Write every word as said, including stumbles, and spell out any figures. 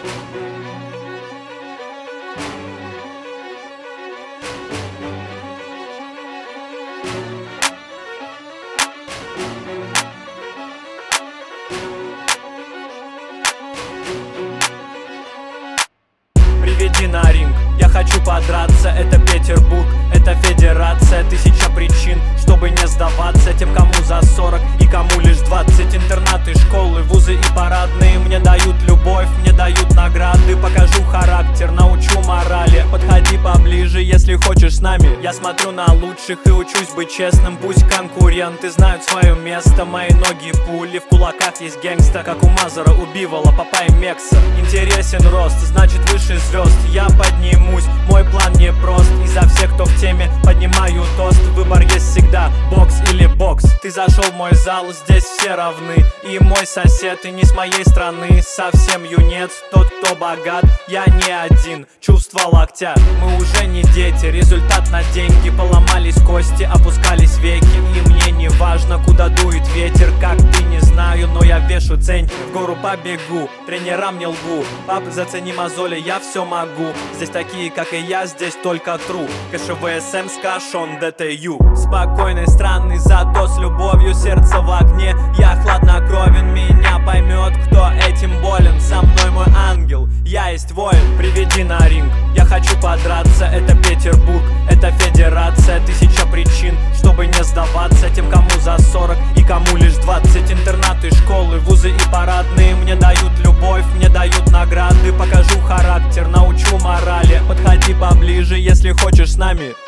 Приведи на ринг, я хочу подраться. Это Петербург, это федерация. Тысяча причин, чтобы не сдаваться тем, кому за сорок и кому лишь двадцать. Интернаты, школы, вузы и парадные мне дают любовь, мне дают награды. Покажу характер, научу морали. Подходи поближе, если хочешь с нами. Я смотрю на лучших и учусь быть честным. Пусть конкуренты знают свое место. Мои ноги пули, в кулаках есть гэнгста, как у Мазера, у Бивола, Папай Мекса. Интересен рост, значит выше звезд. Я поднимусь, мой план не прост. И за всех, кто в теме, поднимаю тост. Выбор есть всегда, бокс или бокс. Ты зашел в мой зал, здесь все равны. И мой сосед, и не с моей страны. Совсем юнец, тот, кто богат. Я не один, чувство локтя. Мы уже не дети, результат на деньги. Поломались кости, опускались веки. И мне не важно, куда дует ветер. Как ты, не знаю, но я вешу цень. В гору побегу, тренерам не лгу. Пап, зацени мозоли, я все могу. Здесь такие, как и я, здесь только тру. КШВСМ, Скашон, ДТЮ. Спокойный, странный, зато с любовью. Сердце в огне, я хладнокровен. Меня поймет, кто этим болен. Со мной мой ангел, я есть воин. Приведи на ринг, я хочу подраться. Это Петербург, это федерация. Тысяча причин, чтобы не сдаваться тем, кому за сорок и кому лишь двадцать. Интернаты, школы, вузы и парадные мне дают любовь, мне дают награды. Покажу характер, научу морали. Подходи поближе, если хочешь с нами.